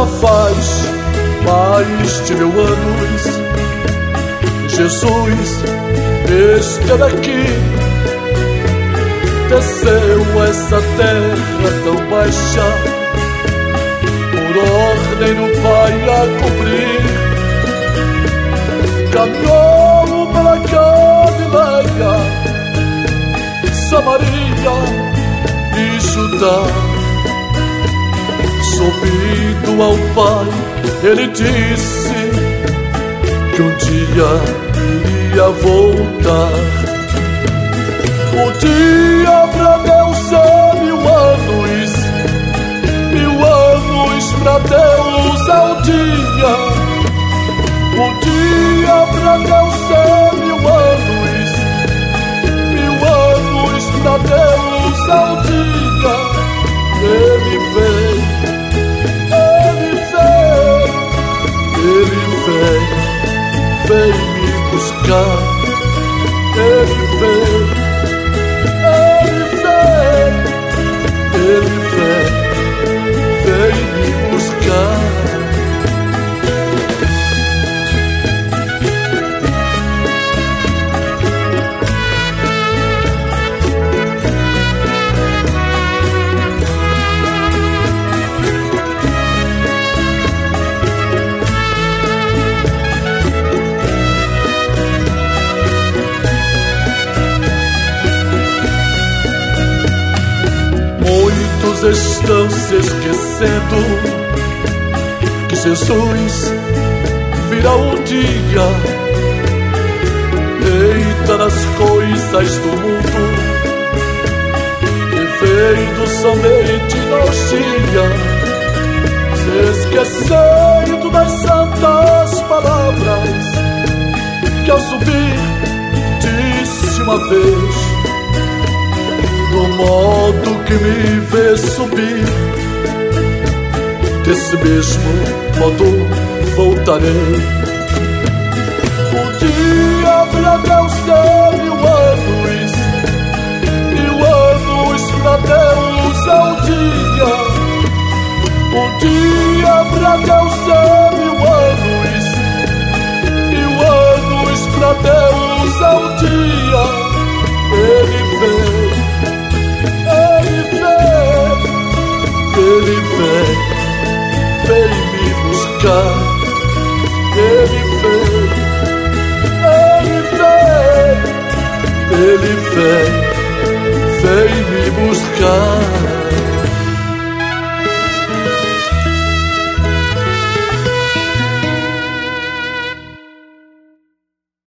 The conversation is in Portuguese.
Já faz mais de 1000 anos Jesus esteve aqui, desceu essa terra tão baixa, por ordem do Pai a cumprir. Caminhou pela Galileia, Samaria e Judá. Subindo ao Pai, ele disse que um dia iria voltar. O dia pra Deus é 1000 anos, 1000 anos pra Deus é um dia. O dia pra Deus é 1000 anos, 1000 anos pra Deus é um dia. Ele vem, vem me buscar. Ele vem me buscar. Muitos estão se esquecendo que Jesus virá um dia. Eita das coisas do mundo, vivendo somente nos dias, se esquecendo das santas palavras que ao subir disse uma vez: do modo que me vê subir, desse mesmo modo voltarei. O dia pra Deus é 1000 anos, 1000 anos pra Deus é um dia. O dia pra Deus é 1000 anos, 1000 anos pra Deus é um dia. Ele vem, vem me buscar. Ele vem me buscar.